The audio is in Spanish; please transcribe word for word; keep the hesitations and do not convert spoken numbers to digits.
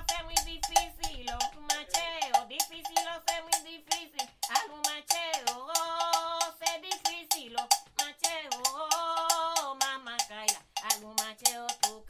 sé muy difícil, oh, macheo, difícil, oh, sé muy difícil, algún macheo, oh, sé difícil, oh, macheo, oh, mamá caira, algún macheo tú